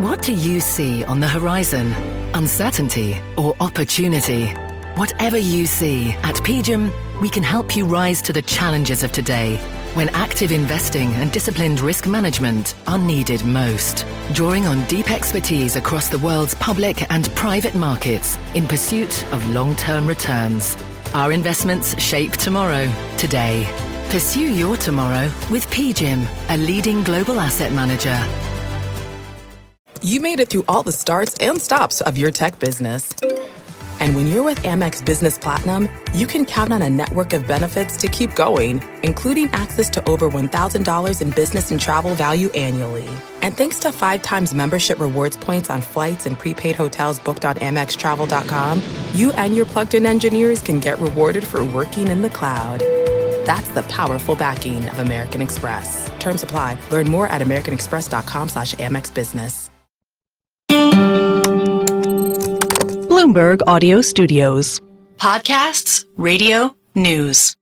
What do you see on the horizon? Uncertainty or opportunity? Whatever you see, at PGIM, we can help you rise to the challenges of today, when active investing and disciplined risk management are needed most. Drawing on deep expertise across the world's public and private markets in pursuit of long-term returns. Our investments shape tomorrow, today. Pursue your tomorrow with PGIM, a leading global asset manager. You made it through all the starts and stops of your tech business. And when you're with Amex Business Platinum, you can count on a network of benefits to keep going, including access to over $1,000 in business and travel value annually. And thanks to 5 times membership rewards points on flights and prepaid hotels booked on AmexTravel.com, you and your plugged-in engineers can get rewarded for working in the cloud. That's the powerful backing of American Express. Terms apply. Learn more at americanexpress.com/amexbusiness. Bloomberg Audio Studios. Podcasts, radio, news.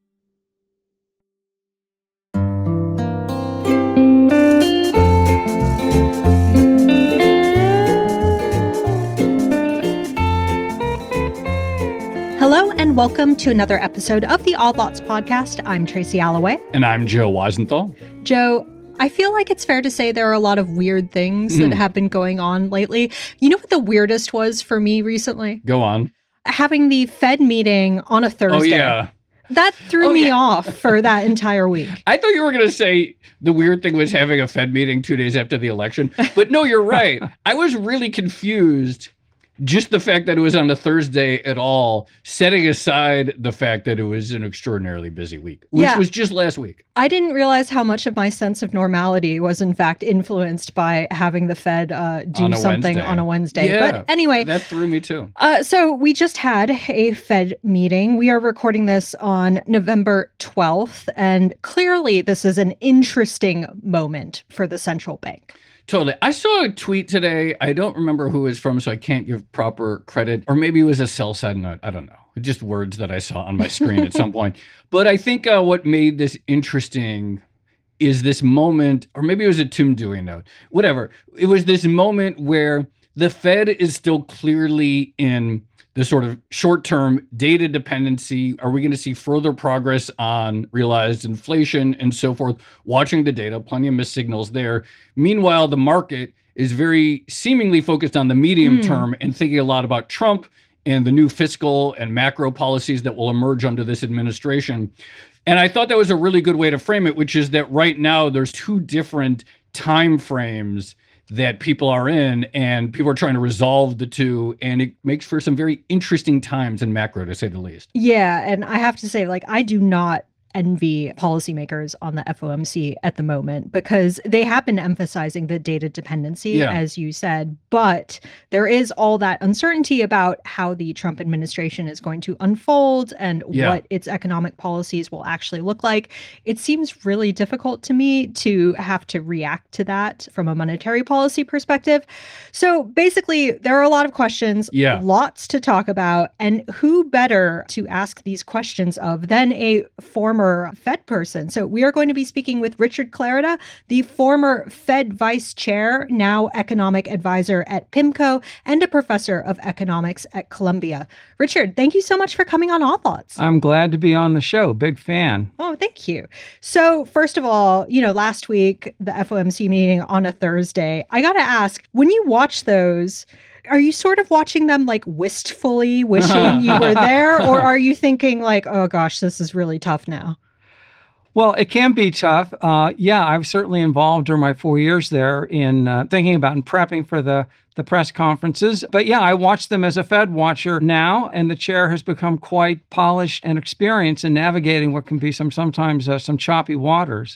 Hello and welcome to another episode of the Odd Lots podcast. I'm Tracy Alloway. And I'm Joe Weisenthal. Joe, I feel like it's fair to say there are a lot of weird things that have been going on lately. You know what the weirdest was for me recently? Go on. Having the Fed meeting on a Thursday. Oh, yeah. That threw me off for that entire week. I thought you were going to say the weird thing was having a Fed meeting 2 days after the election. But no, you're right. I was really confused. Just the fact that it was on a Thursday at all, setting aside the fact that it was an extraordinarily busy week, which was just last week. I didn't realize how much of my sense of normality was, in fact, influenced by having the Fed do something on a Wednesday. Yeah, but anyway, that threw me too. So we just had a Fed meeting. We are recording this on November 12th, and clearly this is an interesting moment for the central bank. Totally. I saw a tweet today. I don't remember who it was from, so I can't give proper credit. Or maybe it was a sell-side note. I don't know. Just words that I saw on my screen at some point. But I think what made this interesting is this moment, or maybe it was a Tim Dewey note, whatever. It was this moment where the Fed is still clearly in the sort of short-term data dependency. Are we going to see further progress on realized inflation and so forth? Watching the data, plenty of missed signals there. Meanwhile, the market is very seemingly focused on the medium term and thinking a lot about Trump and the new fiscal and macro policies that will emerge under this administration. And I thought that was a really good way to frame it, which is that right now there's 2 different time frames that people are in, and people are trying to resolve the 2, and it makes for some very interesting times in macro, to say the least. Yeah, and I have to say, I do not envy policymakers on the FOMC at the moment, because they have been emphasizing the data dependency, as you said, but there is all that uncertainty about how the Trump administration is going to unfold and what its economic policies will actually look like. It seems really difficult to me to have to react to that from a monetary policy perspective. So basically, there are a lot of questions, lots to talk about, and who better to ask these questions of than a former Fed person. So we are going to be speaking with Richard Clarida, the former Fed vice chair, now economic advisor at PIMCO, and a professor of economics at Columbia. Richard, thank you so much for coming on Odd Lots. I'm glad to be on the show. Big fan. Oh, thank you. So first of all, last week, the FOMC meeting on a Thursday, I got to ask, when you watch those, are you sort of watching them wistfully, wishing you were there? Or are you thinking oh gosh, this is really tough now? Well, it can be tough. I've certainly involved during my 4 years there in thinking about and prepping for the press conferences. But I watch them as a Fed watcher now, and the chair has become quite polished and experienced in navigating what can be sometimes some choppy waters.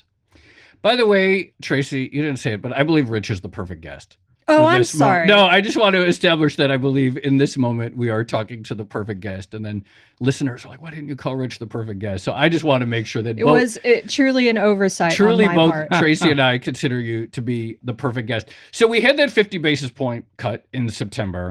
By the way, Tracy, you didn't say it, but I believe Rich is the perfect guest. Oh, I'm sorry. No, I just want to establish that I believe in this moment we are talking to the perfect guest, and then listeners are like, why didn't you call Rich the perfect guest? So I just want to make sure that it was truly an oversight on my both part. Tracy and I consider you to be the perfect guest. So we had that 50 basis point cut in September.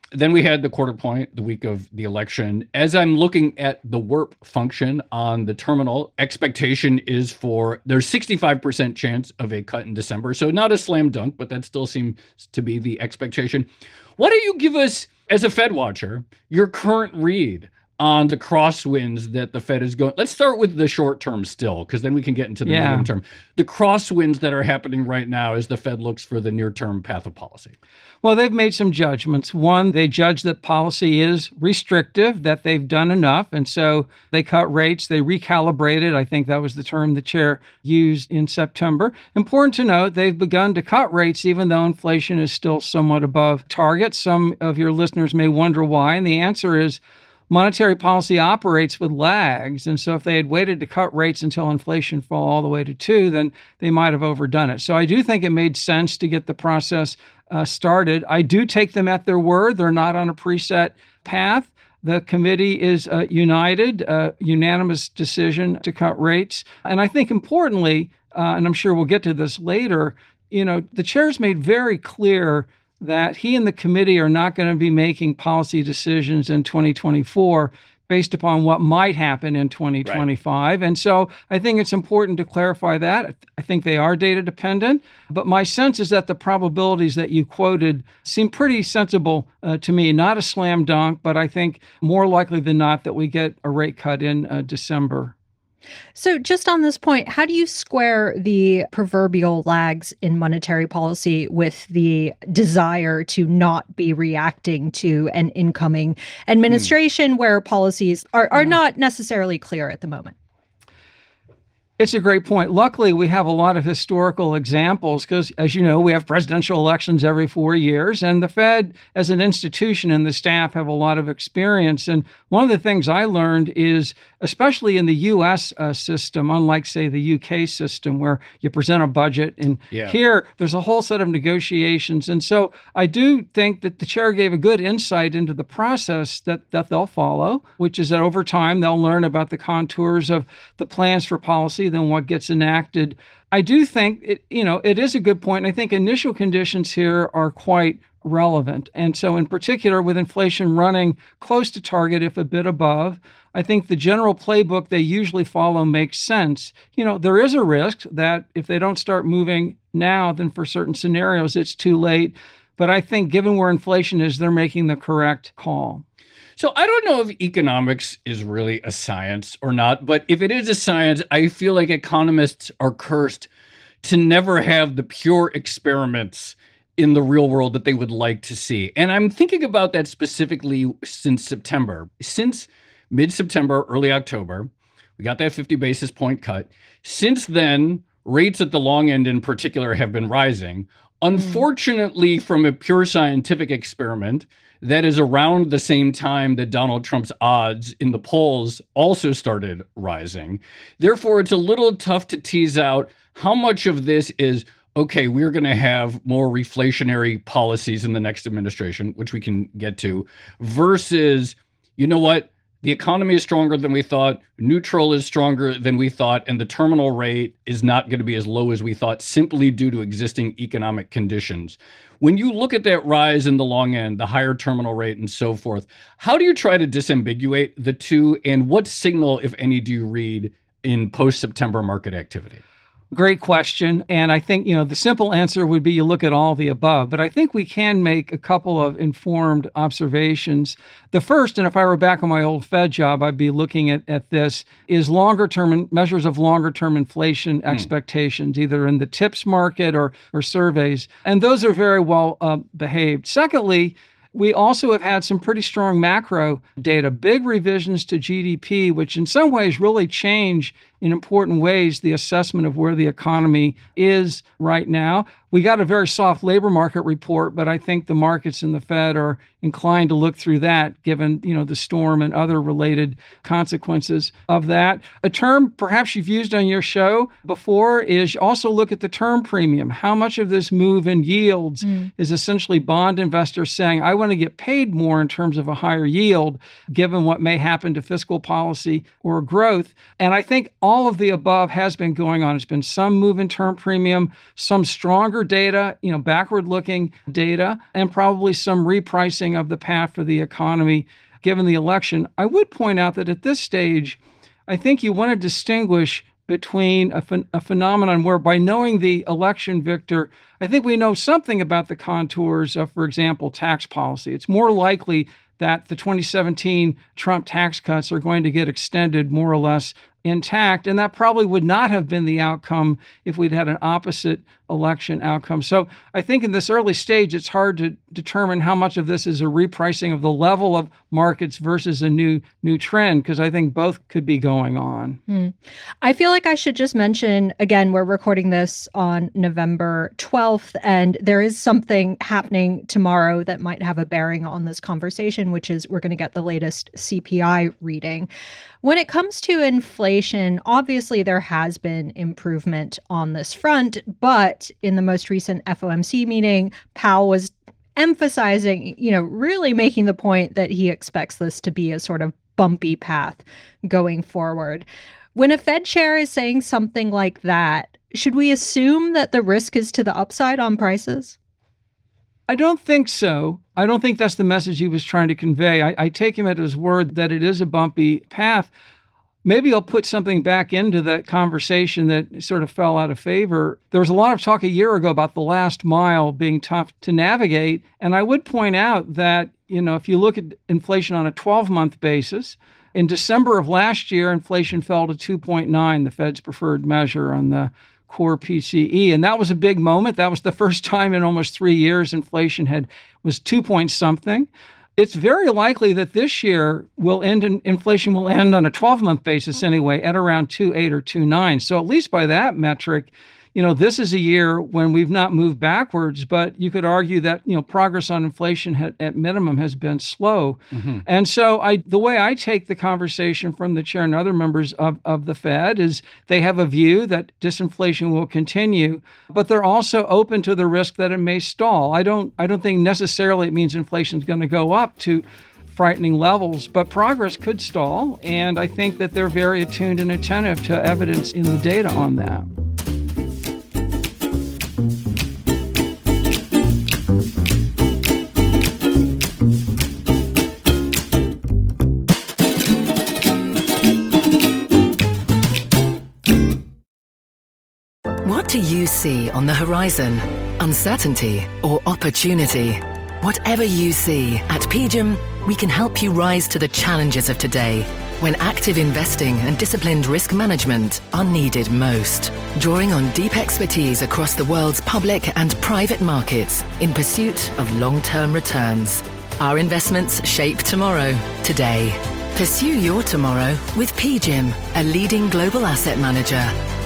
Then we had the quarter point the week of the election. As I'm looking at the WERP function on the terminal, expectation is for there's 65% chance of a cut in December. So not a slam dunk, but that still seems to be the expectation. Why don't you give us, as a Fed watcher, your current read on the crosswinds that the Fed is going? Let's start with the short term still, because then we can get into the medium term. The crosswinds that are happening right now as the Fed looks for the near term path of policy. Well, they've made some judgments. One, they judge that policy is restrictive, that they've done enough. And so they cut rates, they recalibrated. I think that was the term the chair used in September. Important to note, they've begun to cut rates, even though inflation is still somewhat above target. Some of your listeners may wonder why. And the answer is monetary policy operates with lags. And so if they had waited to cut rates until inflation fell all the way to 2, then they might have overdone it. So I do think it made sense to get the process started. I do take them at their word. They're not on a preset path. The committee is united, unanimous decision to cut rates. And I think importantly, and I'm sure we'll get to this later, the chair's made very clear that he and the committee are not going to be making policy decisions in 2024 based upon what might happen in 2025. Right. And so I think it's important to clarify that. I think they are data dependent, but my sense is that the probabilities that you quoted seem pretty sensible to me. Not a slam dunk, but I think more likely than not that we get a rate cut in December. So just on this point, how do you square the proverbial lags in monetary policy with the desire to not be reacting to an incoming administration where policies are not necessarily clear at the moment? It's a great point. Luckily, we have a lot of historical examples because, as you know, we have presidential elections every 4 years, and the Fed as an institution and the staff have a lot of experience. And one of the things I learned is, especially in the U.S. System, unlike, say, the U.K. system, where you present a budget, and here there's a whole set of negotiations. And so I do think that the chair gave a good insight into the process that they'll follow, which is that over time they'll learn about the contours of the plans for policy, then what gets enacted. I do think it is a good point. And I think initial conditions here are quite relevant. And so in particular, with inflation running close to target, if a bit above, I think the general playbook they usually follow makes sense. There is a risk that if they don't start moving now, then for certain scenarios, it's too late. But I think given where inflation is, they're making the correct call. So I don't know if economics is really a science or not, but if it is a science, I feel like economists are cursed to never have the pure experiments in the real world that they would like to see. And I'm thinking about that specifically since September. Since mid-September, early October, we got that 50 basis point cut. Since then, rates at the long end in particular have been rising. Unfortunately, from a pure scientific experiment, that is around the same time that Donald Trump's odds in the polls also started rising. Therefore, it's a little tough to tease out how much of this is, okay, we're going to have more reflationary policies in the next administration, which we can get to, versus, you know what? The economy is stronger than we thought, neutral is stronger than we thought, and the terminal rate is not going to be as low as we thought simply due to existing economic conditions. When you look at that rise in the long end, the higher terminal rate and so forth, how do you try to disambiguate the two, and what signal, if any, do you read in post-September market activity? Great question. And I think, the simple answer would be you look at all the above, but I think we can make a couple of informed observations. The first, and if I were back on my old Fed job, I'd be looking at this, is measures of longer term inflation expectations, either in the TIPS market or surveys. And those are very well behaved. Secondly, we also have had some pretty strong macro data, big revisions to GDP, which in some ways really change in important ways the assessment of where the economy is right now. We got a very soft labor market report, but I think the markets and the Fed are inclined to look through that, given the storm and other related consequences of that. A term perhaps you've used on your show before is also look at the term premium. How much of this move in yields is essentially bond investors saying, I want to get paid more in terms of a higher yield, given what may happen to fiscal policy or growth. And I think all of the above has been going on. It's been some move in term premium, some stronger data, backward-looking data, and probably some repricing of the path for the economy given the election. I would point out that at this stage, I think you want to distinguish between a phenomenon where, by knowing the election victor, I think we know something about the contours of, for example, tax policy. It's more likely that the 2017 Trump tax cuts are going to get extended more or less intact. And that probably would not have been the outcome if we'd had an opposite election outcome. So I think in this early stage, it's hard to determine how much of this is a repricing of the level of markets versus a new trend, because I think both could be going on. I feel like I should just mention, again, we're recording this on November 12th, and there is something happening tomorrow that might have a bearing on this conversation, which is we're going to get the latest CPI reading. When it comes to inflation, obviously there has been improvement on this front, but in the most recent FOMC meeting, Powell was emphasizing, really making the point that he expects this to be a sort of bumpy path going forward. When a Fed chair is saying something like that, should we assume that the risk is to the upside on prices? I don't think so. I don't think that's the message he was trying to convey. I take him at his word that it is a bumpy path. Maybe I'll put something back into that conversation that sort of fell out of favor. There was a lot of talk a year ago about the last mile being tough to navigate. And I would point out that, if you look at inflation on a 12-month basis, in December of last year, inflation fell to 2.9, the Fed's preferred measure on the core PCE. And that was a big moment. That was the first time in almost 3 years inflation was 2 point something. It's very likely that this year inflation will end on a 12-month basis anyway at around 2.8 or 2.9. So at least by that metric, this is a year when we've not moved backwards, but you could argue that, progress on inflation at minimum has been slow. Mm-hmm. And so the way I take the conversation from the chair and other members of the Fed is they have a view that disinflation will continue, but they're also open to the risk that it may stall. I don't think necessarily it means inflation is going to go up to frightening levels, but progress could stall. And I think that they're very attuned and attentive to evidence in the data on that. What do you see on the horizon? Uncertainty or opportunity? Whatever you see, at PGIM, we can help you rise to the challenges of today, when active investing and disciplined risk management are needed most. Drawing on deep expertise across the world's public and private markets in pursuit of long-term returns. Our investments shape tomorrow, today. Pursue your tomorrow with PGIM, a leading global asset manager.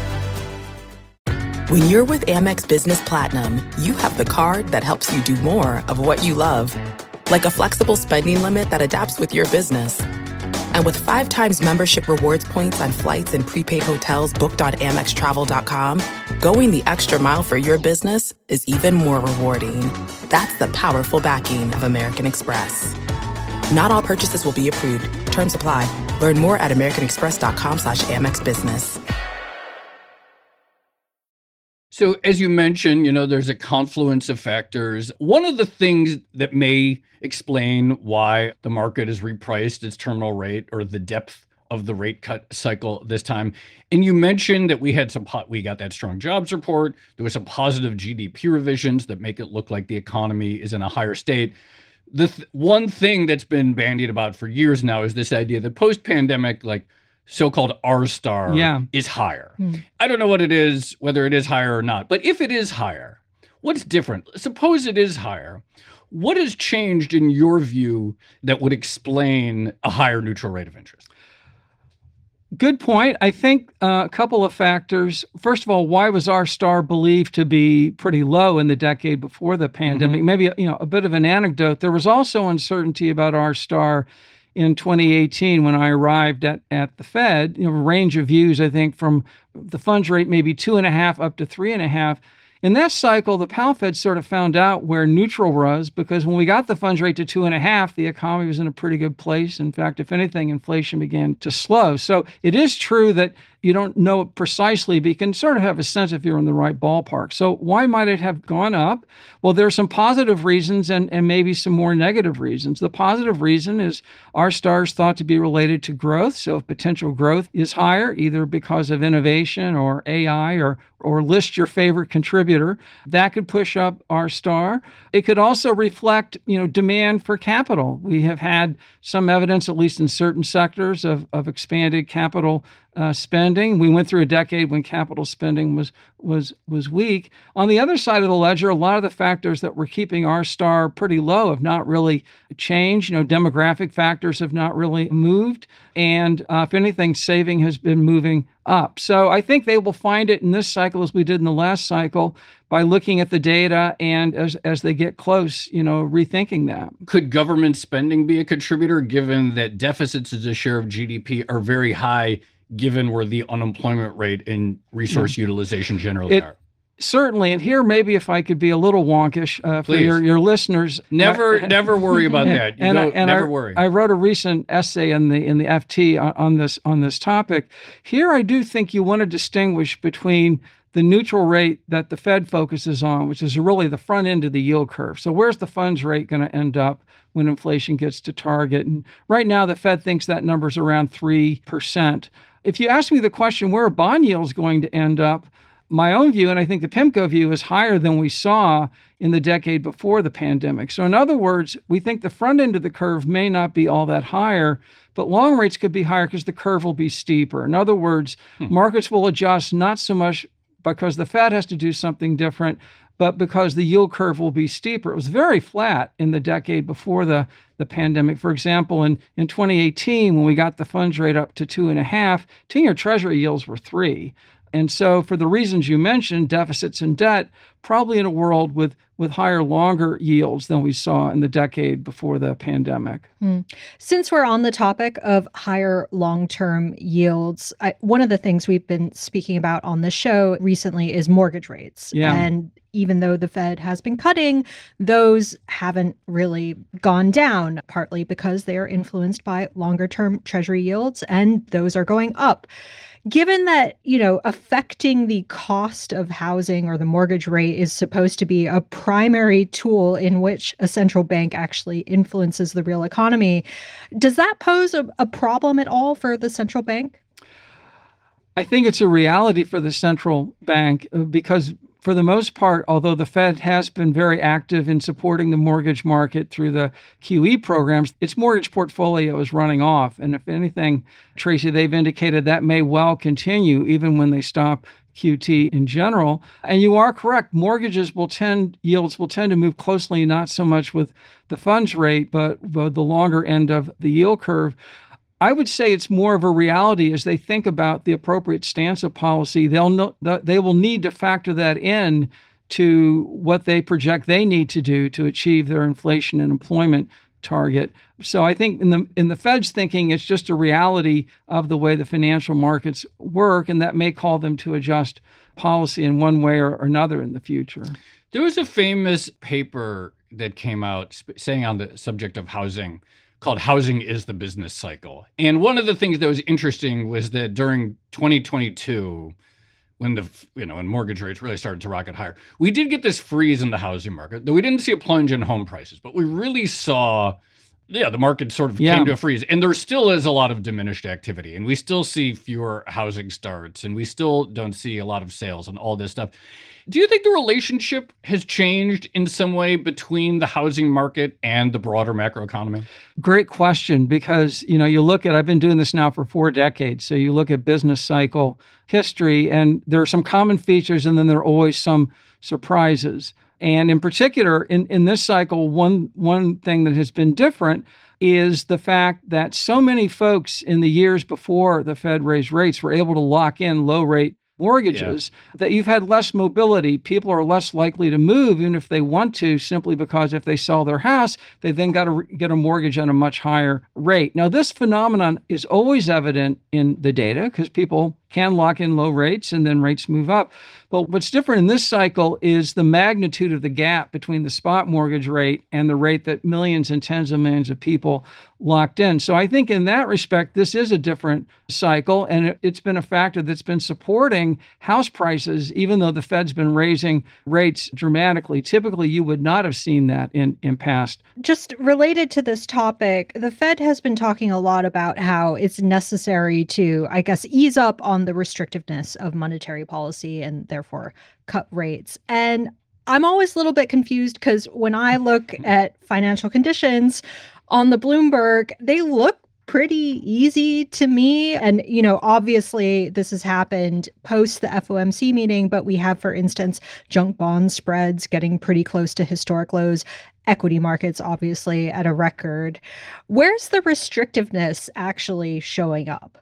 When you're with Amex Business Platinum, you have the card that helps you do more of what you love. Like a flexible spending limit that adapts with your business. And with 5 times membership rewards points on flights and prepaid hotels booked on AmexTravel.com, going the extra mile for your business is even more rewarding. That's the powerful backing of American Express. Not all purchases will be approved. Terms apply. Learn more at americanexpress.com/AmexBusiness. So as you mentioned, there's a confluence of factors. One of the things that may explain why the market has repriced its terminal rate, or the depth of the rate cut cycle this time. And you mentioned that we got that strong jobs report. There was some positive GDP revisions that make it look like the economy is in a higher state. The one thing that's been bandied about for years now is this idea that post-pandemic, so-called R-star is higher. I don't know what it is, whether it is higher or not. But if it is higher, what's different? Suppose it is higher. What has changed in your view that would explain a higher neutral rate of interest? Good point. I think a couple of factors. First of all, why was R-star believed to be pretty low in the decade before the pandemic? Mm-hmm. Maybe a bit of an anecdote. There was also uncertainty about R-star in 2018, when I arrived at the Fed. A range of views, I think, from the funds rate maybe 2.5 up to 3.5. In that cycle, the Powell Fed sort of found out where neutral was, because when we got the funds rate to 2.5, the economy was in a pretty good place. In fact, if anything, inflation began to slow. So it is true that don't know it precisely, but you can sort of have a sense if you're in the right ballpark. So why might it have gone up? Well, there are some positive reasons and maybe some more negative reasons. The positive reason is R-star is thought to be related to growth. So if potential growth is higher, either because of innovation or AI or list your favorite contributor, that could push up R-star. It could also reflect, demand for capital. We have had some evidence, at least in certain sectors, of expanded capital spending. We went through a decade when capital spending was weak. On the other side of the ledger, a lot of the factors that were keeping R-star pretty low have not really changed. Demographic factors have not really moved. And if anything, saving has been moving up. So I think they will find it in this cycle as we did in the last cycle by looking at the data and as they get close, rethinking that. Could government spending be a contributor given that deficits as a share of GDP are very high given where the unemployment rate and resource utilization generally are? Certainly, and here maybe if I could be a little wonkish for your listeners. Never worry about that. Never worry. I wrote a recent essay in the FT on this topic. Here, I do think you want to distinguish between the neutral rate that the Fed focuses on, which is really the front end of the yield curve. So where's the funds rate going to end up when inflation gets to target? And right now, the Fed thinks that number's around 3%. If you ask me the question, where are bond yields going to end up? My own view, and I think the PIMCO view, is higher than we saw in the decade before the pandemic. So in other words, we think the front end of the curve may not be all that higher, but long rates could be higher because the curve will be steeper. In other words, markets will adjust not so much because the Fed has to do something different, but because the yield curve will be steeper. It was very flat in the decade before the pandemic. For example, in 2018, when we got the funds rate up to 2.5, 10-year Treasury yields were 3. And so for the reasons you mentioned, deficits and debt, probably in a world with higher, longer yields than we saw in the decade before the pandemic. Since we're on the topic of higher long-term yields, one of the things we've been speaking about on the show recently is mortgage rates. Yeah. And even though the Fed has been cutting, those haven't really gone down, partly because they are influenced by longer-term Treasury yields, and those are going up. Given that, affecting the cost of housing or the mortgage rate is supposed to be a primary tool in which a central bank actually influences the real economy, does that pose a problem at all for the central bank? I think it's a reality for the central bank because for the most part, although the Fed has been very active in supporting the mortgage market through the QE programs, its mortgage portfolio is running off. And if anything, Tracy, they've indicated that may well continue even when they stop QT in general. And you are correct. Yields will tend to move closely, not so much with the funds rate, but the longer end of the yield curve. I would say it's more of a reality as they think about the appropriate stance of policy. They will need to factor that in to what they project they need to do to achieve their inflation and employment target. So I think in the Fed's thinking, it's just a reality of the way the financial markets work, and that may call them to adjust policy in one way or another in the future. There was a famous paper that came out saying on the subject of housing called Housing is the Business Cycle. And one of the things that was interesting was that during 2022, when when mortgage rates really started to rocket higher, we did get this freeze in the housing market, though we didn't see a plunge in home prices, but we really saw, the market sort of came to a freeze. And there still is a lot of diminished activity, and we still see fewer housing starts, and we still don't see a lot of sales and all this stuff. Do you think the relationship has changed in some way between the housing market and the broader macroeconomy? Great question, because, you look at, I've been doing this now for 4 decades. So you look at business cycle history, and there are some common features, and then there are always some surprises. And in particular, in this cycle, one thing that has been different is the fact that so many folks in the years before the Fed raised rates were able to lock in low rate mortgages, that you've had less mobility. People are less likely to move, even if they want to, simply because if they sell their house, they then got to get a mortgage at a much higher rate. Now, this phenomenon is always evident in the data because people can lock in low rates and then rates move up. But what's different in this cycle is the magnitude of the gap between the spot mortgage rate and the rate that millions and tens of millions of people locked in. So I think in that respect, this is a different cycle, and it's been a factor that's been supporting house prices, even though the Fed's been raising rates dramatically. Typically, you would not have seen that in past. Just related to this topic, the Fed has been talking a lot about how it's necessary to, I guess, ease up on the restrictiveness of monetary policy and therefore cut rates. And I'm always a little bit confused because when I look at financial conditions on the Bloomberg, they look pretty easy to me. And, obviously this has happened post the FOMC meeting, but we have, for instance, junk bond spreads getting pretty close to historic lows, equity markets obviously at a record. Where's the restrictiveness actually showing up?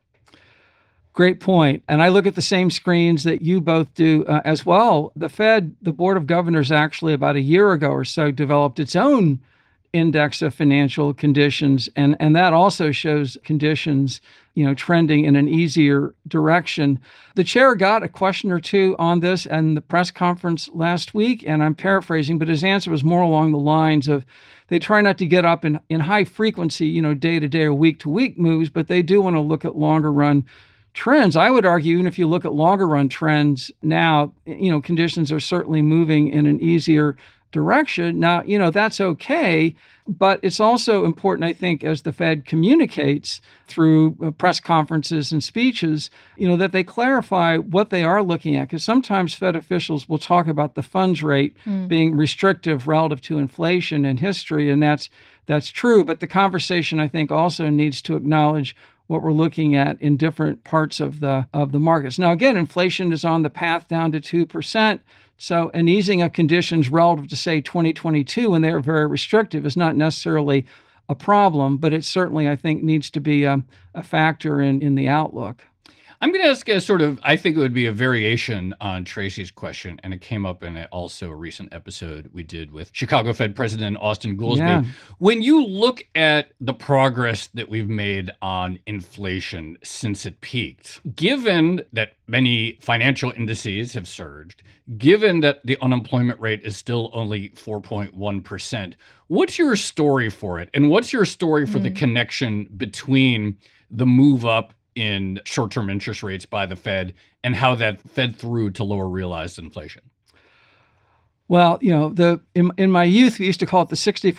Great point. And I look at the same screens that you both do as well. The Fed, the Board of Governors, actually about a year ago or so developed its own index of financial conditions. And that also shows conditions, trending in an easier direction. The chair got a question or two on this in the press conference last week, and I'm paraphrasing, but his answer was more along the lines of they try not to get up in high frequency, day-to-day or week-to-week moves, but they do want to look at longer run trends. I would argue, even if you look at longer run trends now, conditions are certainly moving in an easier direction. Now, that's okay, but it's also important, I think, as the Fed communicates through press conferences and speeches, that they clarify what they are looking at. Because sometimes Fed officials will talk about the funds rate being restrictive relative to inflation in history, and that's true. But the conversation, I think, also needs to acknowledge what we're looking at in different parts of the markets. Now, again, inflation is on the path down to 2%. So an easing of conditions relative to, say, 2022, when they were very restrictive, is not necessarily a problem, but it certainly, I think, needs to be a factor in the outlook. I'm going to ask I think it would be a variation on Tracy's question, and it came up in also a recent episode we did with Chicago Fed President Austin Goolsbee. Yeah. When you look at the progress that we've made on inflation since it peaked, given that many financial indices have surged, given that the unemployment rate is still only 4.1%, what's your story for it? And what's your story for the connection between the move up in short-term interest rates by the Fed and how that fed through to lower realized inflation? Well, in my youth, we used to call it the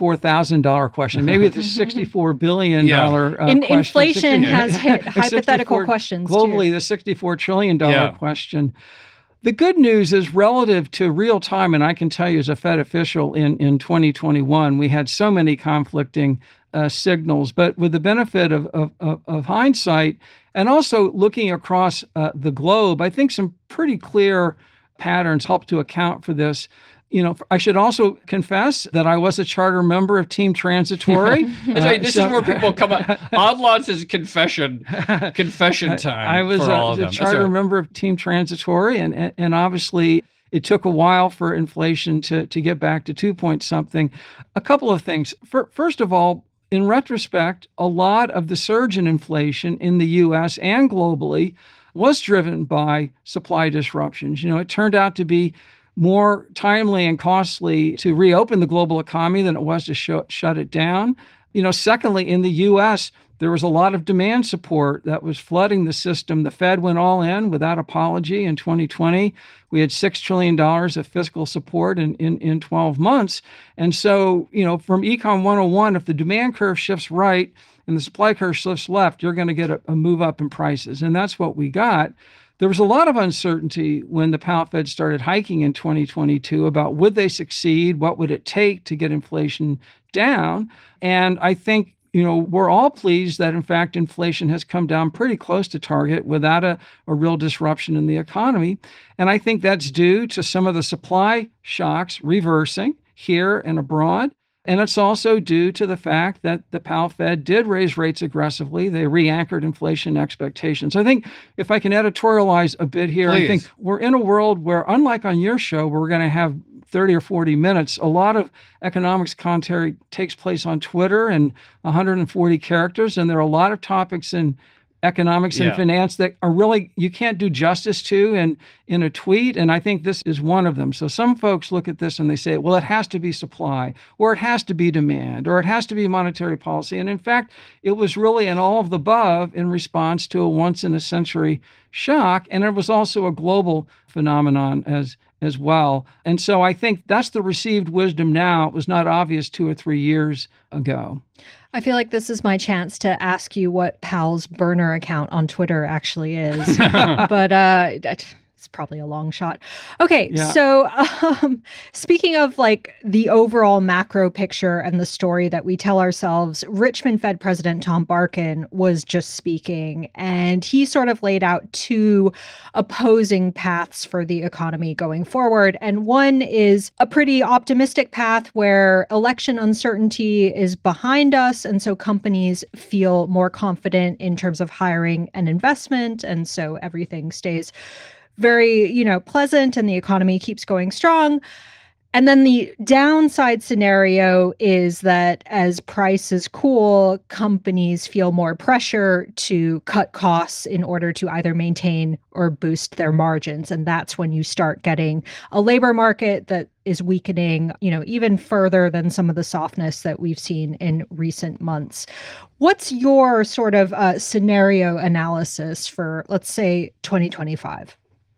$64,000 question. Maybe it's the $64 billion question. Inflation has hit hypothetical questions globally, too. The $64 trillion question. The good news is relative to real time, and I can tell you as a Fed official in 2021, we had so many conflicting signals, but with the benefit of hindsight and also looking across the globe, I think some pretty clear patterns help to account for this. I should also confess that I was a charter member of Team Transitory. This is where people come on. Odd Lots is confession time. I was a charter member of Team Transitory, and obviously it took a while for inflation to get back to 2 point something. A couple of things. First of all, in retrospect, a lot of the surge in inflation in the U.S. and globally was driven by supply disruptions. It turned out to be more timely and costly to reopen the global economy than it was to shut it down. Secondly, in the U.S., there was a lot of demand support that was flooding the system. The Fed went all in without apology in 2020. We had $6 trillion of fiscal support in 12 months. And so, from Econ 101, if the demand curve shifts right and the supply curve shifts left, you're going to get a move up in prices. And that's what we got. There was a lot of uncertainty when the Powell Fed started hiking in 2022 about would they succeed, what would it take to get inflation down. And I think, we're all pleased that, in fact, inflation has come down pretty close to target without a real disruption in the economy. And I think that's due to some of the supply shocks reversing here and abroad. And it's also due to the fact that the Powell Fed did raise rates aggressively. They re-anchored inflation expectations. I think if I can editorialize a bit here, Please. I think we're in a world where, unlike on your show, where we're going to have 30 or 40 minutes, a lot of economics commentary takes place on Twitter and 140 characters. And there are a lot of topics in economics and finance that are really, you can't do justice to in a tweet. And I think this is one of them. So some folks look at this and they say, well, it has to be supply, or it has to be demand, or it has to be monetary policy. And in fact, it was really an all of the above in response to a once in a century shock. And it was also a global phenomenon as well. And so I think that's the received wisdom now. It was not obvious 2 or 3 years ago. I feel like this is my chance to ask you what Pal's burner account on Twitter actually is. But it's probably a long shot. Okay, so speaking of like the overall macro picture and the story that we tell ourselves, Richmond Fed President Tom Barkin was just speaking, and he sort of laid out 2 opposing paths for the economy going forward. And one is a pretty optimistic path where election uncertainty is behind us, and so companies feel more confident in terms of hiring and investment, and so everything stays very, pleasant and the economy keeps going strong. And then the downside scenario is that as prices cool, companies feel more pressure to cut costs in order to either maintain or boost their margins. And that's when you start getting a labor market that is weakening, even further than some of the softness that we've seen in recent months. What's your sort of scenario analysis for, let's say, 2025?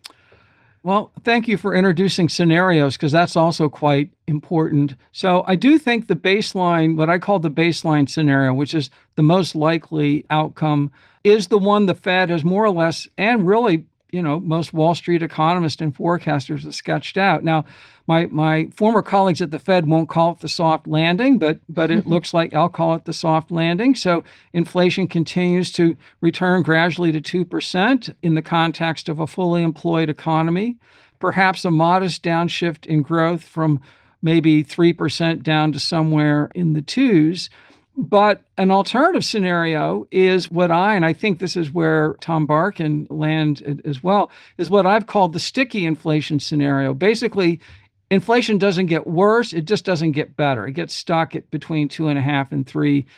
Well, thank you for introducing scenarios, because that's also quite important. So I do think the baseline, what I call the baseline scenario, which is the most likely outcome, is the one the Fed has more or less, and really, most Wall Street economists and forecasters have sketched out. Now, my former colleagues at the Fed won't call it the soft landing, but it looks like I'll call it the soft landing. So inflation continues to return gradually to 2% in the context of a fully employed economy, perhaps a modest downshift in growth from maybe 3% down to somewhere in the 2s. But an alternative scenario is what and I think this is where Tom Barkin land as well, is what I've called the sticky inflation scenario. Basically, inflation doesn't get worse, it just doesn't get better. It gets stuck at between 2.5% and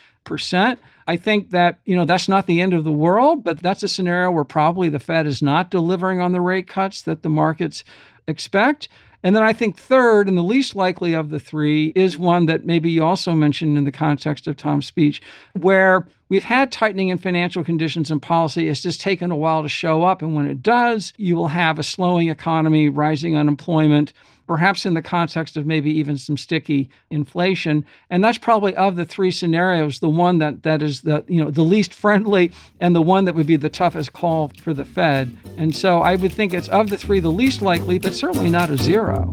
3%. I think that, that's not the end of the world, but that's a scenario where probably the Fed is not delivering on the rate cuts that the markets expect. And then I think third, and the least likely of the 3, is one that maybe you also mentioned in the context of Tom's speech, where we've had tightening in financial conditions and policy. It's just taken a while to show up. And when it does, you will have a slowing economy, rising unemployment, perhaps in the context of maybe even some sticky inflation. And that's probably, of the 3 scenarios, the one that is the least friendly, and the one that would be the toughest call for the Fed. And so I would think it's, of the 3, the least likely, but certainly not a 0.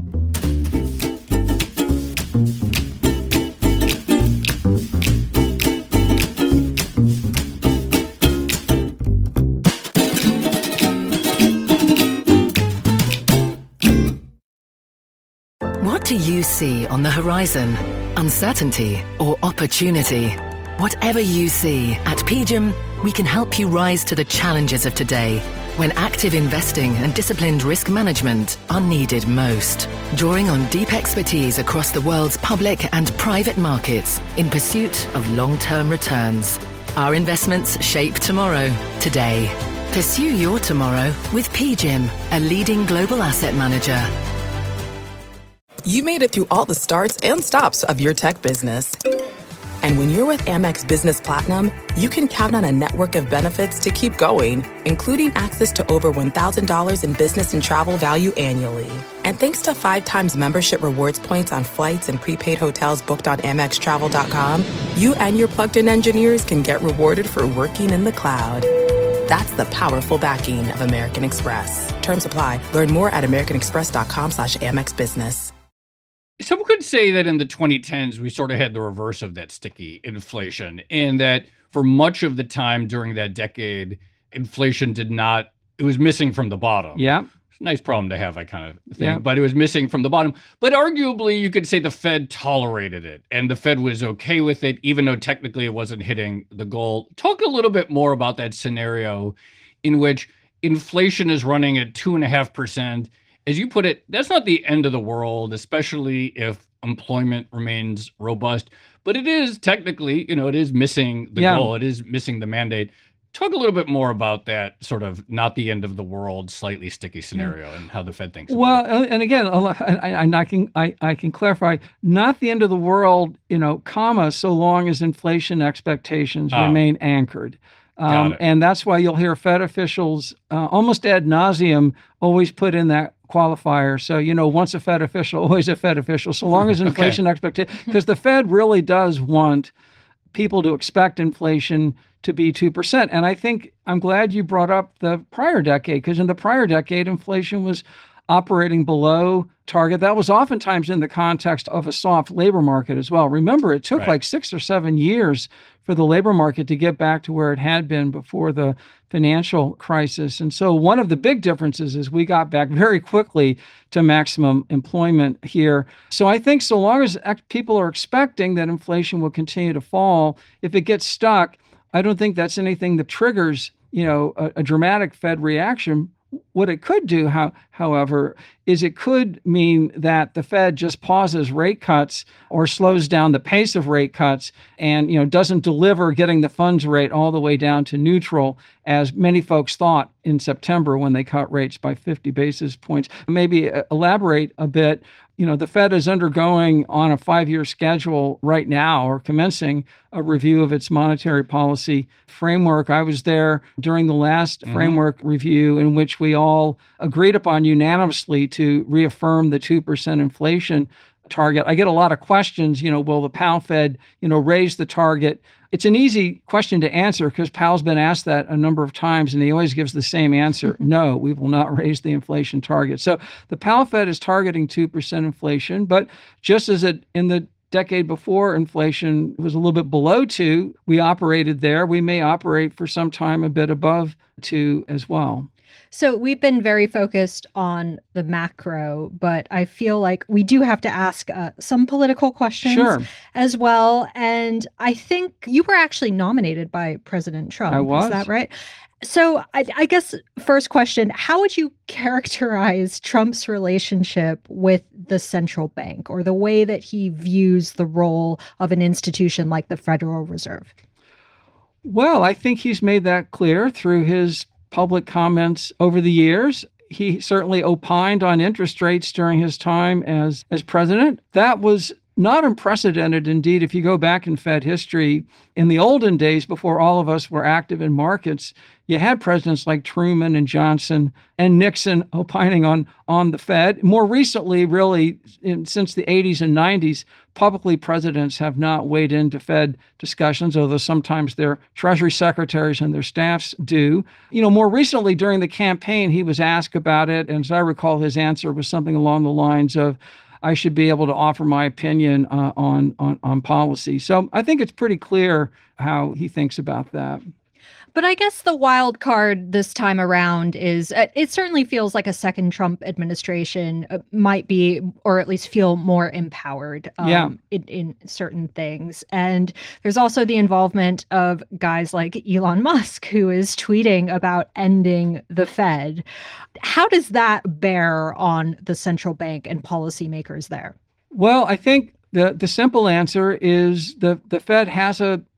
What do you see on the horizon? Uncertainty or opportunity? Whatever you see, at PGIM, we can help you rise to the challenges of today, when active investing and disciplined risk management are needed most. Drawing on deep expertise across the world's public and private markets in pursuit of long-term returns. Our investments shape tomorrow, today. Pursue your tomorrow with PGIM, a leading global asset manager. You made it through all the starts and stops of your tech business. And when you're with Amex Business Platinum, you can count on a network of benefits to keep going, including access to over $1,000 in business and travel value annually. And thanks to 5 times membership rewards points on flights and prepaid hotels booked on AmexTravel.com, you and your plugged-in engineers can get rewarded for working in the cloud. That's the powerful backing of American Express. Terms apply. Learn more at americanexpress.com/Amex Business. Some could say that in the 2010s, we sort of had the reverse of that sticky inflation, and that for much of the time during that decade, inflation it was missing from the bottom. Yeah. Nice problem to have, I kind of think, Yeah. but it was missing from the bottom. But arguably, you could say the Fed tolerated it, and the Fed was okay with it, even though technically it wasn't hitting the goal. Talk a little bit more about that scenario in which inflation is running at 2.5%. As you put it, that's not the end of the world, especially if employment remains robust. But it is technically, it is missing the goal. It is missing the mandate. Talk a little bit more about that sort of not the end of the world, slightly sticky scenario and how the Fed thinks about it. Well, and again, I can clarify, not the end of the world, comma, so long as inflation expectations remain anchored. And that's why you'll hear Fed officials almost ad nauseum always put in that qualifier. So, once a Fed official, always a Fed official, so long as inflation expectation, because the Fed really does want people to expect inflation to be 2%. And I think I'm glad you brought up the prior decade, because in the prior decade, inflation was operating below target. That was oftentimes in the context of a soft labor market as well. Remember, it took like 6 or 7 years for the labor market to get back to where it had been before the financial crisis. And so one of the big differences is we got back very quickly to maximum employment here. So I think so long as people are expecting that inflation will continue to fall, if it gets stuck, I don't think that's anything that triggers, a dramatic Fed reaction. What it could do, however, is it could mean that the Fed just pauses rate cuts or slows down the pace of rate cuts and, doesn't deliver getting the funds rate all the way down to neutral, as many folks thought in September when they cut rates by 50 basis points. Maybe elaborate a bit. The Fed is undergoing on a 5-year schedule right now, or commencing a review of its monetary policy framework. I was there during the last framework review, in which we all agreed upon unanimously to reaffirm the 2% inflation target. I get a lot of questions, will the Powell Fed, raise the target? It's an easy question to answer because Powell's been asked that a number of times and he always gives the same answer. No, we will not raise the inflation target. So the Powell Fed is targeting 2% inflation, but just as in the decade before inflation was a little bit below 2, we operated there. We may operate for some time a bit above 2 as well. So we've been very focused on the macro, but I feel like we do have to ask some political questions as well. And I think you were actually nominated by President Trump. I was. Is that right? So I guess first question, how would you characterize Trump's relationship with the central bank, or the way that he views the role of an institution like the Federal Reserve? Well, I think he's made that clear through his public comments over the years. He certainly opined on interest rates during his time as president. That was not unprecedented. Indeed, if you go back in Fed history, in the olden days, before all of us were active in markets, you had presidents like Truman and Johnson and Nixon opining on the Fed. More recently, really, since the 80s and 90s, publicly presidents have not weighed into Fed discussions, although sometimes their Treasury secretaries and their staffs do. More recently during the campaign, he was asked about it, and as I recall, his answer was something along the lines of, I should be able to offer my opinion on policy. So I think it's pretty clear how he thinks about that. But I guess the wild card this time around is it certainly feels like a second Trump administration might be, or at least feel more empowered in certain things. And there's also the involvement of guys like Elon Musk, who is tweeting about ending the Fed. How does that bear on the central bank and policymakers there? Well, I think the simple answer is the Fed has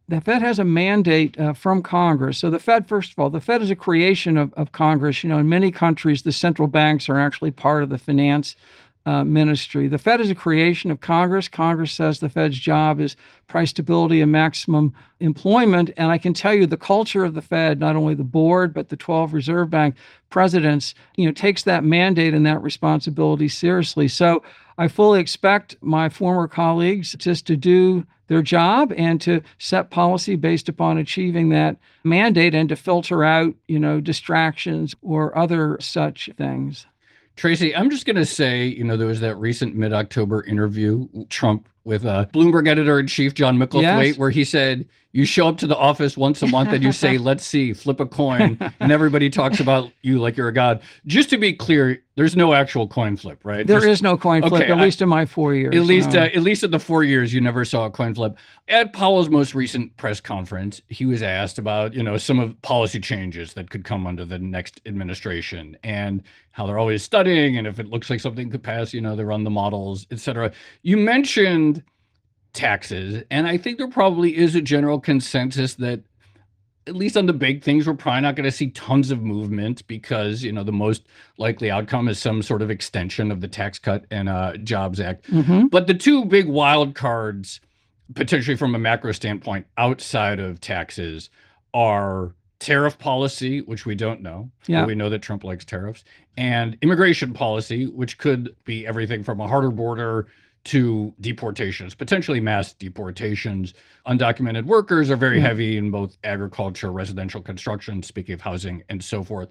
a mandate from Congress. So the Fed, first of all, the Fed is a creation of Congress. In many countries, the central banks are actually part of the finance ministry. The Fed is a creation of Congress. Congress says the Fed's job is price stability and maximum employment. And I can tell you the culture of the Fed, not only the board, but the 12 Reserve Bank presidents, takes that mandate and that responsibility seriously. So I fully expect my former colleagues just to do their job and to set policy based upon achieving that mandate, and to filter out, distractions or other such things. Tracy, I'm just going to say, there was that recent mid-October interview, Trump with Bloomberg editor-in-chief John Micklethwaite, where he said, you show up to the office once a month and you say, let's see, flip a coin, and everybody talks about you like you're a god. Just to be clear, there's no actual coin flip, right? There is no coin flip, at least in my 4 years. At least in the 4 years, you never saw a coin flip. At Powell's most recent press conference, he was asked about, some of policy changes that could come under the next administration, and how they're always studying, and if it looks like something could pass, they run the models, et cetera. You mentioned taxes, and I think there probably is a general consensus that at least on the big things, we're probably not going to see tons of movement because, the most likely outcome is some sort of extension of the Tax Cut and Jobs Act. But the two big wild cards, potentially from a macro standpoint, outside of taxes are tariff policy, which we don't know. Yeah. But we know that Trump likes tariffs, and immigration policy, which could be everything from a harder border to deportations, potentially mass deportations. Undocumented workers are very heavy in both agriculture, residential construction, speaking of housing, and so forth.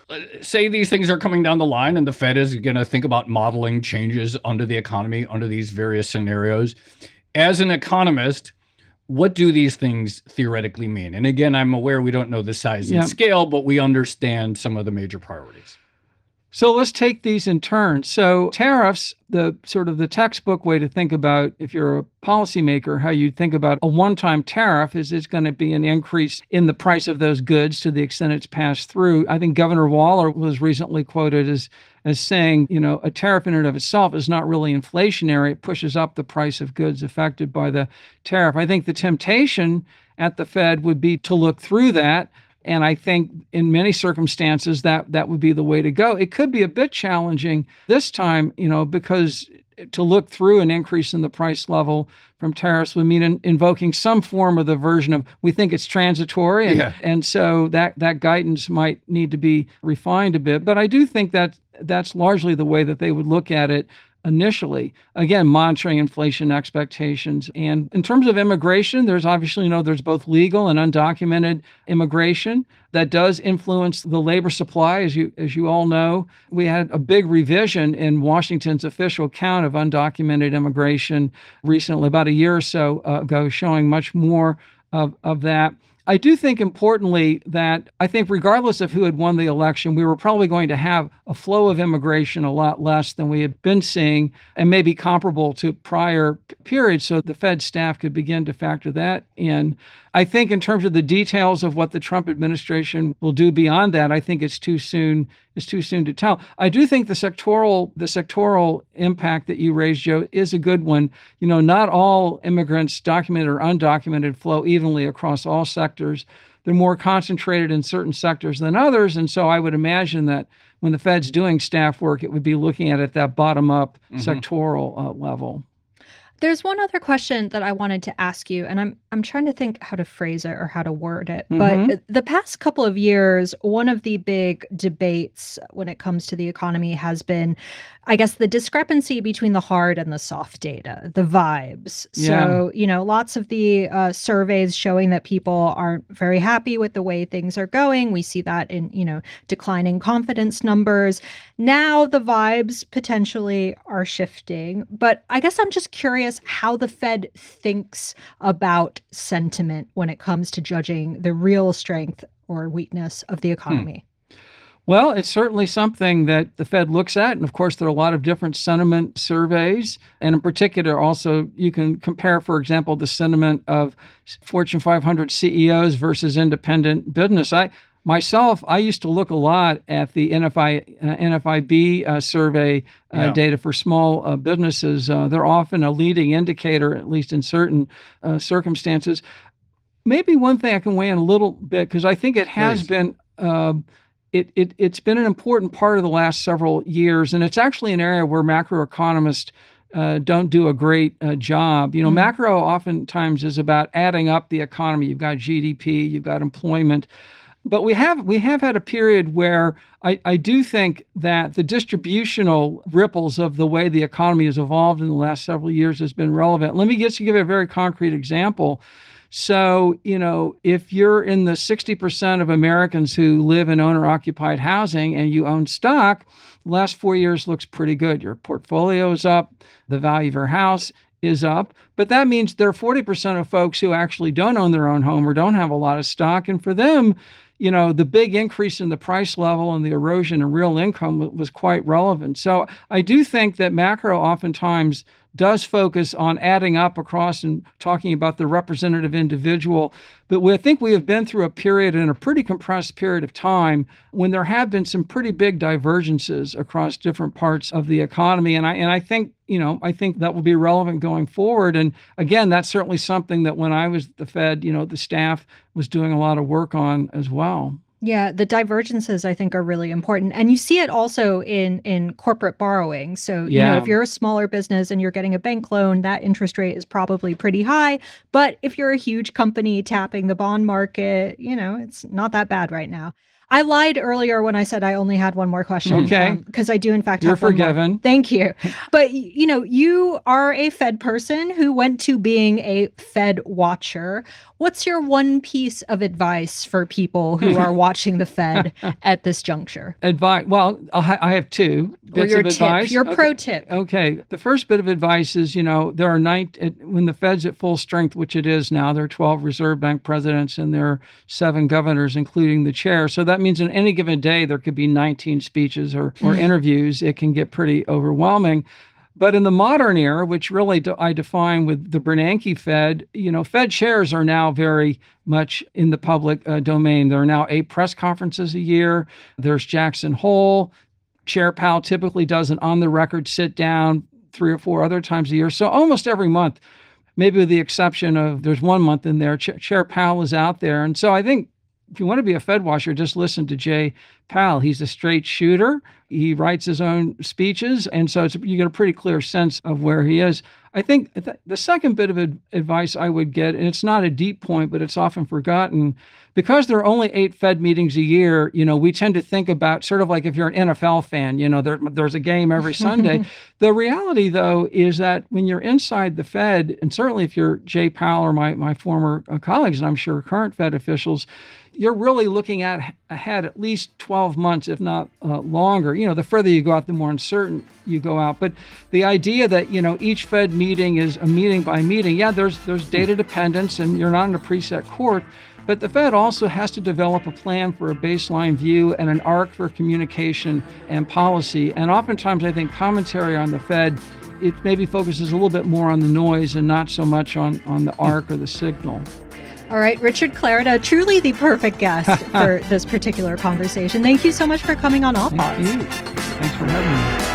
Say these things are coming down the line and the Fed is going to think about modeling changes under the economy, under these various scenarios. As an economist, what do these things theoretically mean? And again, I'm aware we don't know the size and scale, but we understand some of the major priorities. So let's take these in turn. So tariffs, the sort of the textbook way to think about, if you're a policymaker, how you think about a one-time tariff is it's going to be an increase in the price of those goods to the extent it's passed through. I think Governor Waller was recently quoted as saying, a tariff in and of itself is not really inflationary. It pushes up the price of goods affected by the tariff. I think the temptation at the Fed would be to look through that. And I think in many circumstances that would be the way to go. It could be a bit challenging this time, because to look through an increase in the price level from tariffs would mean invoking some form of the version of we think it's transitory. And so that guidance might need to be refined a bit. But I do think that that's largely the way that they would look at it initially. Again, monitoring inflation expectations. And in terms of immigration, there's obviously, there's both legal and undocumented immigration that does influence the labor supply. As you all know, we had a big revision in Washington's official count of undocumented immigration recently, about a year or so ago, showing much more of that. I do think importantly that I think regardless of who had won the election, we were probably going to have a flow of immigration a lot less than we had been seeing and maybe comparable to prior periods. So the Fed staff could begin to factor that in. I think in terms of the details of what the Trump administration will do beyond that, I think it's too soon to tell. I do think the sectoral impact that you raised, Joe, is a good one. Not all immigrants, documented or undocumented, flow evenly across all sectors. They're more concentrated in certain sectors than others. And so I would imagine that when the Fed's doing staff work, it would be looking at that bottom-up sectoral level. There's one other question that I wanted to ask you, and I'm trying to think how to phrase it or how to word it. But the past couple of years, one of the big debates when it comes to the economy has been, I guess, the discrepancy between the hard and the soft data, the vibes. So, lots of the surveys showing that people aren't very happy with the way things are going. We see that in, declining confidence numbers. Now the vibes potentially are shifting. But I guess I'm just curious how the Fed thinks about sentiment when it comes to judging the real strength or weakness of the economy. Well, it's certainly something that the Fed looks at. And of course, there are a lot of different sentiment surveys. And in particular, also, you can compare, for example, the sentiment of Fortune 500 CEOs versus independent business. I used to look a lot at the NFIB survey data for small businesses. They're often a leading indicator, at least in certain circumstances. Maybe one thing I can weigh in a little bit, because I think it has been it's been an important part of the last several years, and it's actually an area where macroeconomists don't do a great job. Macro oftentimes is about adding up the economy. You've got GDP, you've got employment. But we have had a period where I do think that the distributional ripples of the way the economy has evolved in the last several years has been relevant. Let me give you a very concrete example. So, if you're in the 60% of Americans who live in owner-occupied housing and you own stock, the last 4 years looks pretty good. Your portfolio is up, the value of your house is up, but that means there are 40% of folks who actually don't own their own home or don't have a lot of stock. And for them, the big increase in the price level and the erosion in real income was quite relevant. So I do think that macro oftentimes does focus on adding up across and talking about the representative individual. But I think we have been through a period, in a pretty compressed period of time, when there have been some pretty big divergences across different parts of the economy. And I think, I think that will be relevant going forward. And again, that's certainly something that when I was at the Fed, the staff was doing a lot of work on as well. Yeah, the divergences I think are really important. And you see it also in corporate borrowing. So, if you're a smaller business and you're getting a bank loan, that interest rate is probably pretty high. But if you're a huge company tapping the bond market, it's not that bad right now. I lied earlier when I said I only had one more question. Okay. Because I do, in fact, You're have one more. forgiven. Thank you. But, you are a Fed person who went to being a Fed watcher. What's your one piece of advice for people who are watching the Fed at this juncture? Advice. Well, I have two bits of advice. Your pro tip. Okay. The first bit of advice is, there are when the Fed's at full strength, which it is now, there are 12 Reserve Bank presidents and there are 7 governors, including the chair. So that means in any given day, there could be 19 speeches or interviews. It can get pretty overwhelming. But in the modern era, which really I define with the Bernanke Fed, Fed chairs are now very much in the public domain. There are now 8 press conferences a year. There's Jackson Hole. Chair Powell typically does an on-the-record sit-down 3 or 4 other times a year. So almost every month, maybe with the exception of there's 1 month in there, Chair Powell is out there. And so I think if you want to be a Fed watcher, just listen to Jay Powell. He's a straight shooter. He writes his own speeches. And so you get a pretty clear sense of where he is. I think the second bit of advice I would get, and it's not a deep point, but it's often forgotten, because there are only 8 Fed meetings a year, we tend to think about sort of like if you're an NFL fan, there's a game every Sunday. The reality, though, is that when you're inside the Fed, and certainly if you're Jay Powell or my former colleagues, and I'm sure current Fed officials, you're really looking ahead at least 12 months, if not longer. The further you go out, the more uncertain you go out. But the idea that, each Fed meeting is a meeting by meeting, there's data dependence and you're not in a preset court. But the Fed also has to develop a plan for a baseline view and an arc for communication and policy. And oftentimes, I think commentary on the Fed, it maybe focuses a little bit more on the noise and not so much on the arc or the signal. All right, Richard Clarida, truly the perfect guest for this particular conversation. Thank you so much for coming on All Pods. Thank you. Thanks for having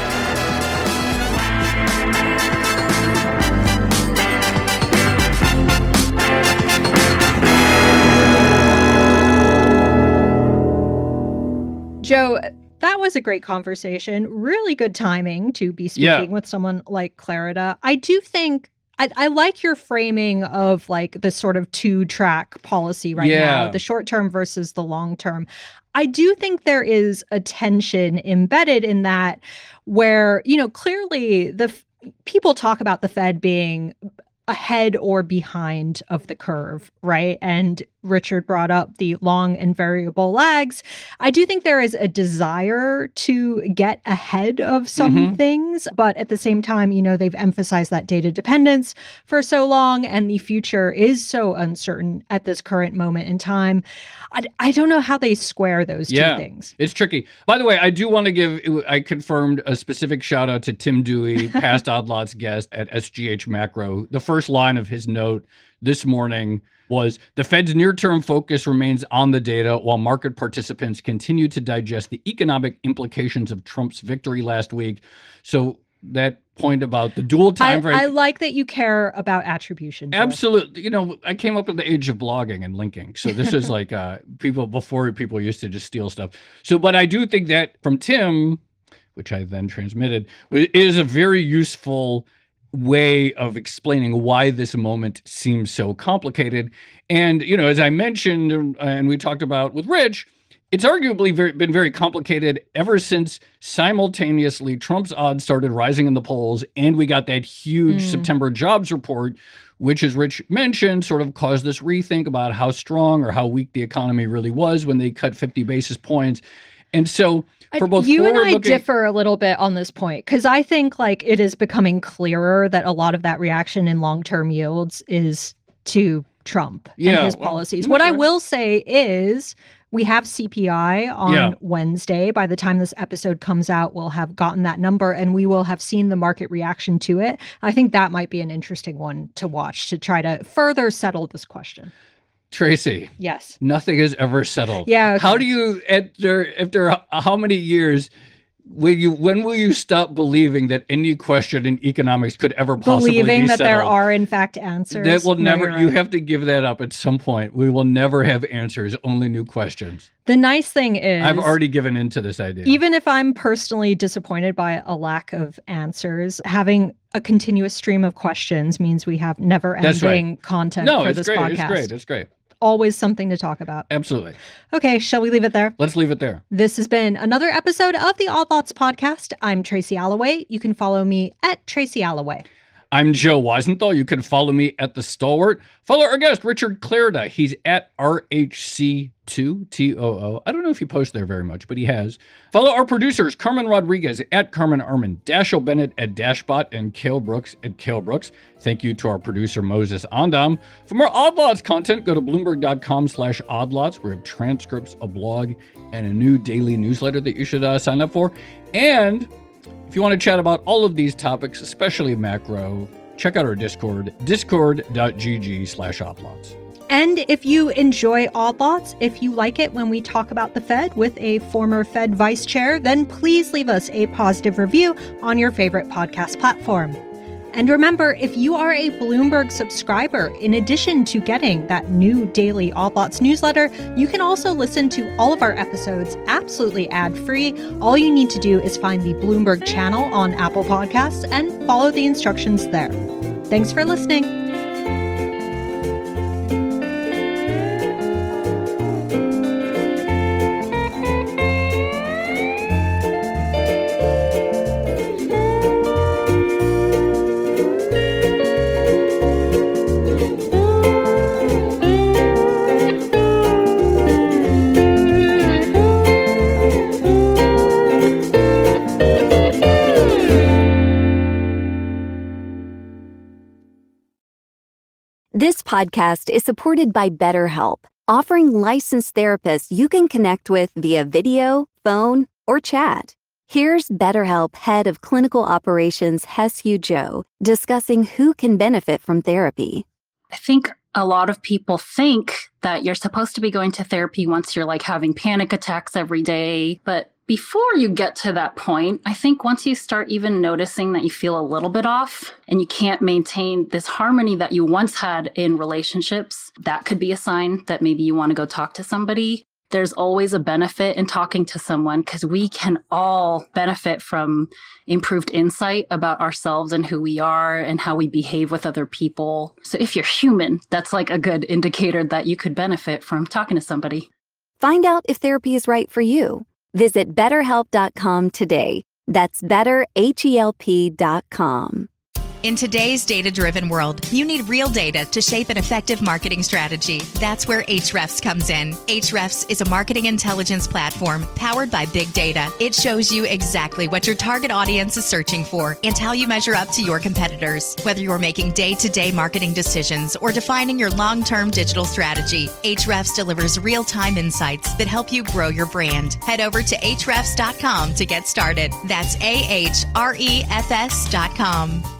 me. Joe, that was a great conversation. Really good timing to be speaking with someone like Clarida. I do think I like your framing of like the sort of 2-track policy right now, the short term versus the long term. I do think there is a tension embedded in that where, clearly people talk about the Fed being ahead or behind of the curve, right? And Richard brought up the long and variable lags. I do think there is a desire to get ahead of some things, but at the same time, they've emphasized that data dependence for so long, and the future is so uncertain at this current moment in time. I don't know how they square those two things. It's tricky. By the way, I do want to I confirmed a specific shout out to Tim Dewey, past Odd Lots guest at SGH Macro. The first line of his note this morning was, the Fed's near-term focus remains on the data while market participants continue to digest the economic implications of Trump's victory last week. So that point about the dual time frame. I like that you care about attribution. Joel. Absolutely. I came up with the age of blogging and linking. So this is like before people used to just steal stuff. So, but I do think that from Tim, which I then transmitted, is a very useful way of explaining why this moment seems so complicated. And, as I mentioned, and we talked about with Rich, it's arguably been very complicated ever since simultaneously Trump's odds started rising in the polls, and we got that huge September jobs report, which, as Rich mentioned, sort of caused this rethink about how strong or how weak the economy really was when they cut 50 basis points. And so for both you and I differ a little bit on this point, because I think like it is becoming clearer that a lot of that reaction in long-term yields is to Trump Yeah, and his well, policies. that's What I right. will say is we have CPI on Wednesday. By the time this episode comes out, we'll have gotten that number and we will have seen the market reaction to it. I think that might be an interesting one to watch to try to further settle this question. Tracy, Yes. nothing is ever settled. Yeah, okay. How do you, after how many years, when will you stop believing that any question in economics could ever possibly Believing be that settled? there are in fact answers. That will No, never, you're you right. have to give that up at some point. We will never have answers, only new questions. The nice thing is I've already given into this idea. even if I'm personally disappointed by a lack of answers, having a continuous stream of questions means we have never That's right. ending content No, for it's this great. podcast. It's great. Always something to talk about. Absolutely. Okay, shall we leave it there? Let's leave it there. This has been another episode of the Odd Lots podcast. I'm Tracy Alloway. You can follow me at Tracy Alloway. I'm Joe Weisenthal. You can follow me at The Stalwart. Follow our guest, Richard Clarida. He's at RHC2TOO. I don't know if he posts there very much, but he has. Follow our producers, Carmen Rodriguez at Carmen Armin, Dashiell Bennett at Dashbot, and Cale Brooks at Cale Brooks. Thank you to our producer, Moses Andam. For more Odd Lots content, go to Bloomberg.com/oddlots. We have transcripts, a blog, and a new daily newsletter that you should sign up for. And if you want to chat about all of these topics, especially macro, check out our Discord, discord.gg/oddlots. And if you enjoy Odd Lots, if you like it when we talk about the Fed with a former Fed vice chair, then please leave us a positive review on your favorite podcast platform. And remember, if you are a Bloomberg subscriber, in addition to getting that new daily Odd Lots newsletter, you can also listen to all of our episodes absolutely ad-free. All you need to do is find the Bloomberg channel on Apple Podcasts and follow the instructions there. Thanks for listening. This podcast is supported by BetterHelp, offering licensed therapists you can connect with via video, phone, or chat. Here's BetterHelp Head of Clinical Operations Hesyu Joe discussing who can benefit from therapy. I think a lot of people think that you're supposed to be going to therapy once you're like having panic attacks every day. But before you get to that point, I think once you start even noticing that you feel a little bit off and you can't maintain this harmony that you once had in relationships, that could be a sign that maybe you want to go talk to somebody. There's always a benefit in talking to someone because we can all benefit from improved insight about ourselves and who we are and how we behave with other people. So if you're human, that's like a good indicator that you could benefit from talking to somebody. Find out if therapy is right for you. Visit BetterHelp.com today. That's BetterHelp.com. In today's data-driven world, you need real data to shape an effective marketing strategy. That's where Ahrefs comes in. Ahrefs is a marketing intelligence platform powered by big data. It shows you exactly what your target audience is searching for and how you measure up to your competitors. Whether you're making day-to-day marketing decisions or defining your long-term digital strategy, Ahrefs delivers real-time insights that help you grow your brand. Head over to Ahrefs.com to get started. That's Ahrefs.com.